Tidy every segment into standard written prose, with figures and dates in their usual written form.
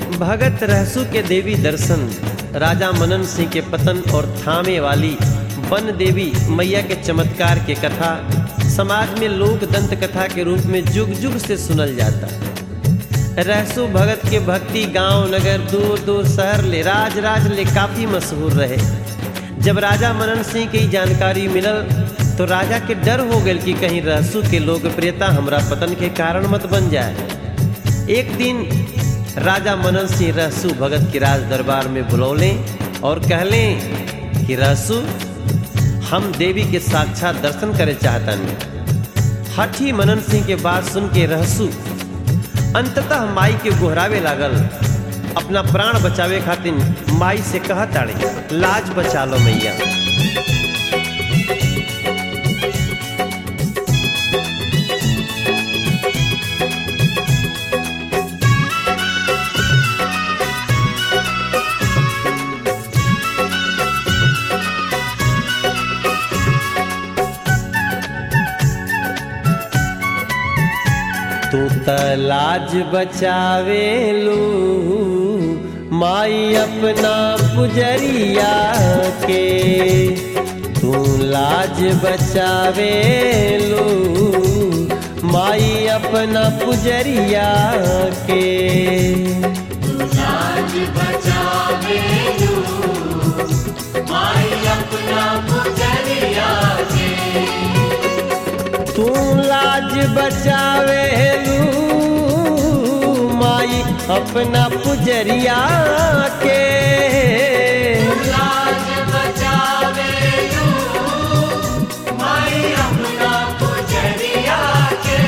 भगत रहसु के देवी दर्शन, राजा मनन सिंह के पतन और थामे वाली वन देवी मैया के चमत्कार के कथा समाज में लोक दंत कथा के रूप में जुग जुग से सुनल जाता। रहसु भगत के भक्ति गांव नगर दूर दूर शहर ले राज राज ले काफी मशहूर रहे। जब राजा मनन सिंह की जानकारी मिलल तो राजा के डर हो गए कि कहीं रहसु के लोकप्रियता हमरा पतन के कारण मत बन जाए। एक दिन राजा मनन सिंह रहसु भगत के राज दरबार में बुलौले और कहले कि रहसु हम देवी के साक्षात दर्शन करे चाहतन। हठी मनन सिंह के बात सुन के रहसु अंततः माई के गोहरावे लागल। अपना प्राण बचावे खातिर माई से कहत आड़े, लाज बचा लो मैया। तू त लाज बचावे लू माई अपना पुजरिया के, तू लाज बचावे लू माई अपना पुजरिया के। तू लाज बचावे लू माई अपना पुजरिया के, तू लाज बचावे माई अपना पुजरिया के। लाज बचावे माई अपना पुजरिया के।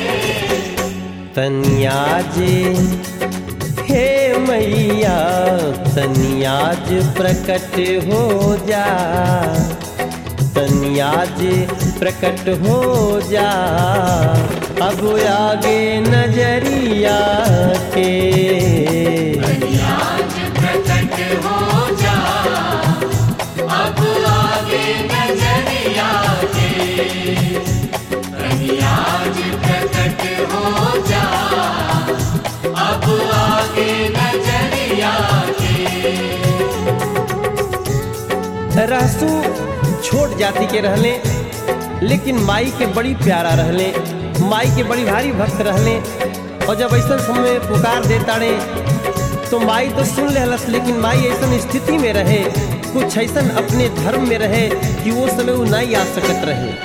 तनियाज हे मैया तनियाज प्रकट हो जा, तनियाज प्रकट हो जा अब आगे नजरिया के। तनियाज प्रकट हो जा अब आगे नजरिया के। तनियाज प्रकट हो जा अब आगे नजरिया के। रहसु छोट जाति के रहले लेकिन माई के बड़ी प्यारा रहले, माई के बड़ी भारी भक्त रहले। और जब ऐसा समय पुकार देताड़े तो माई तो सुन लेहलस, लेकिन माई ऐसा स्थिति में रहे, कुछ ऐसा अपने धर्म में रहे कि वो समय वो नहीं आ सकत रहे।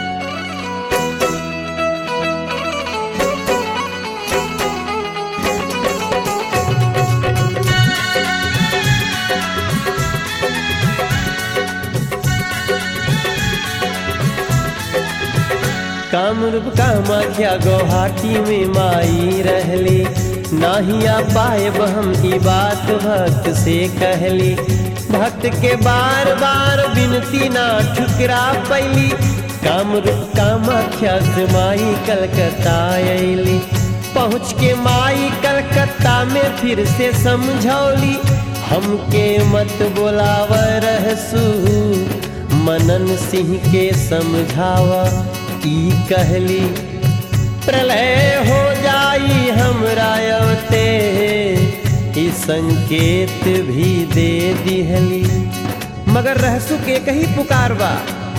कामरूप कामाख्या गुवाहाटी में माई रहली, नाही आ पाएब हम ई बात भक्त से कहली। भक्त के बार बार विनती ना ठुकरा पैली, कामरूप कामाख्या से माई कलकत्ता अली। पहुँच के माई कलकत्ता में फिर से समझौली, हमके मत बोलाव रहसु मनन सिंह के समझावा। ई कहली प्रलय हो जाई हमरा अवते, ई संकेत भी दे दिहली। मगर रहसु के कही पुकार बा,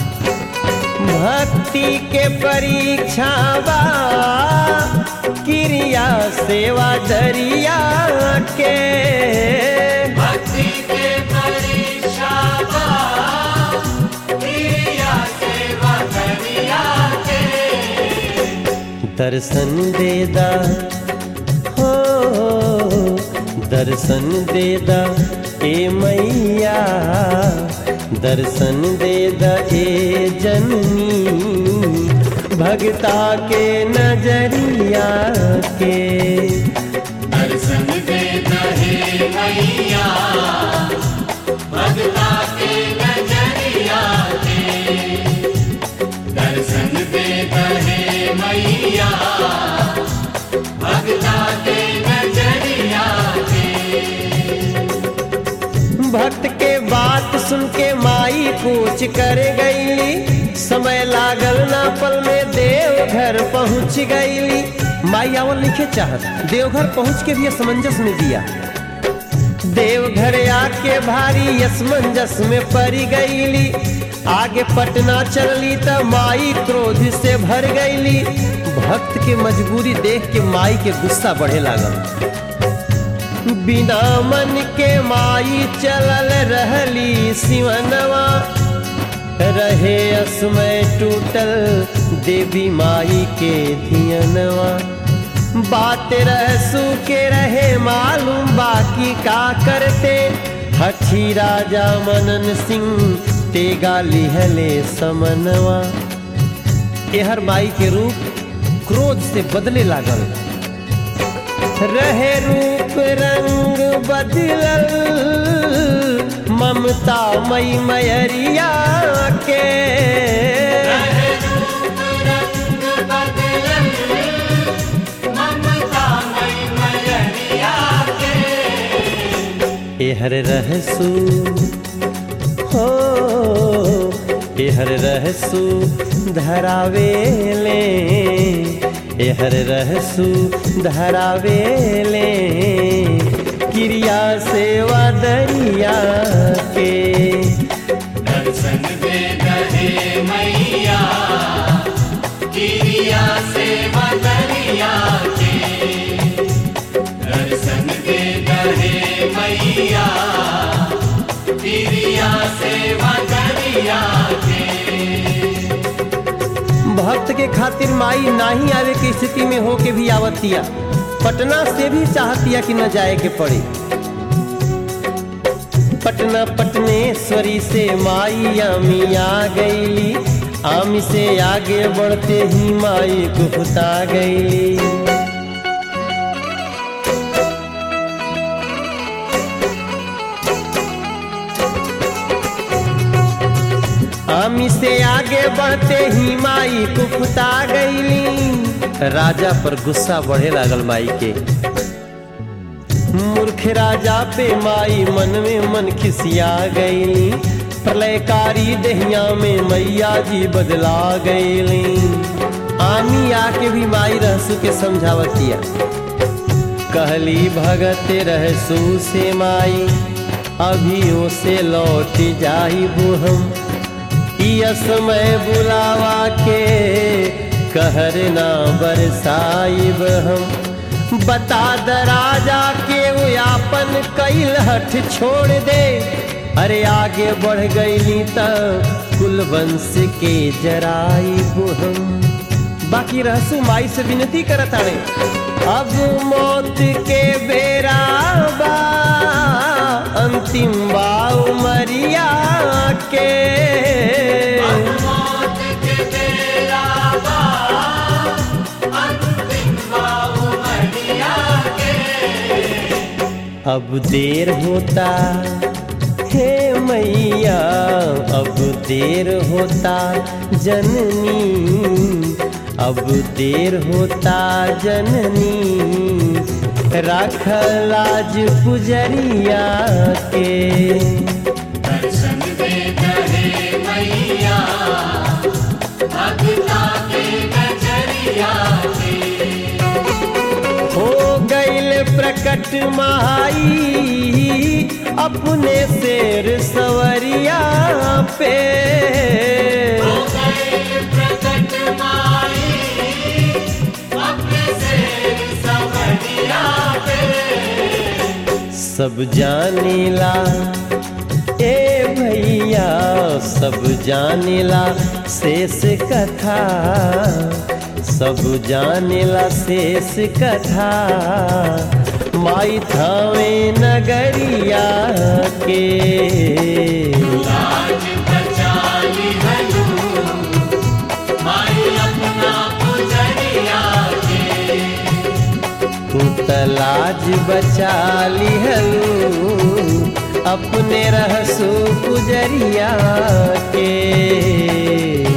भक्ति के परीक्षा बा क्रिया सेवा दरिया के। भक्ति के परीक्षा बा क्रिया सेवा दरिया के। दर्शन देदा हो दर्शन देदा ए मैया, दर्शन देदा ए जननी भगता के नजरिया के। दर्शन देदा हे मैया भगता के नजरिया के। दर्शन देदा हे मैया भगता के नजरिया के। भक्त के बात सुन के माई पूछ कर गईली, समय लागल ना पल में देवघर पहुँच गईली। माई आवल लिखे चाहत, देवघर पहुँच के भी असमंजस में दिया। देवघर आके भारी असमंजस में पड़ गईली। आगे पटना चलली त माई क्रोध से भर गईली। भक्त के मजबूरी देख के माई के गुस्सा बढ़े लागल। बिना मन के माई चलल रहली सिवनवा, रहे असमय टूटल देवी माई के धियनवा। बात रहसू के रहे मालूम बाकी का करते, हठी राजा मनन सिंह तेगा लिहले समनवा। एहर माई के रूप क्रोध से बदले लागल। रहे रूप रंग बदलल ममता मई मयरिया के। रहे रूप रंग बदलल ममता मई मयरिया के। एहर रहसू हो एहर रहसू धरावेले, एहर रहसू धरावेले क्रिया सेवा दरिया के। दर्शन दे दहे मैया क्रिया सेवा दरिया के। दर्शन दे दहे मैया क्रिया सेवा दरिया के। भक्त के खातिर माई नाही आवे की स्थिति में हो के भी आवतिया। पटना से भी चाहतिया कि न जाए के पड़े। पटना पटनेश्वरी से माई आमी आ गईली। आमी से आगे बढ़ते ही माई गुफता गईली। आमी से आगे बढ़ते ही माई कुफता गईली। राजा पर गुस्सा बढ़े लागल माई के। मूर्ख राजा पे माई मन में मन खिसिया गईली। प्रलयकारी दहिया में मैया जी बदला गईली। आमी आके भी माई रहसू के समझावतिया। कहली भगत रहसू से माई अभियो से लौट जाइबू हम। समय बुलावा के कहर ना बरसाइब हम। बता द राजा के वो आपन कैल हठ छोड़ दे। अरे आगे बढ़ गईली त कुलवंश के जराइब हम। बाकी रहसू माई से विनती करत आने। अब मौत के बेरा बा अंतिम बाऊ मरिया के। मौत के बेरा बा अंतिम बाऊ मरिया के। अब देर होता हे मैया, अब देर होता जननी। अब देर होता जननी, राख लाज पुजरिया के। दर्शन दे दहे मैया भगता के नजरिया के। हो गईल प्रकट माई अपने शेर सवरिया पे। हो गए प्रकट माई अपने शेर सवरिया पे। सब जानेला ए भैया, सब जानेला शेष कथा। सब जानेला शेष कथा माई थावे नगरिया के। लाज बचा ली हलू माई अपना पुजरिया के। तू तलाज बचा लिहलू अपने रहसू पुजरिया के।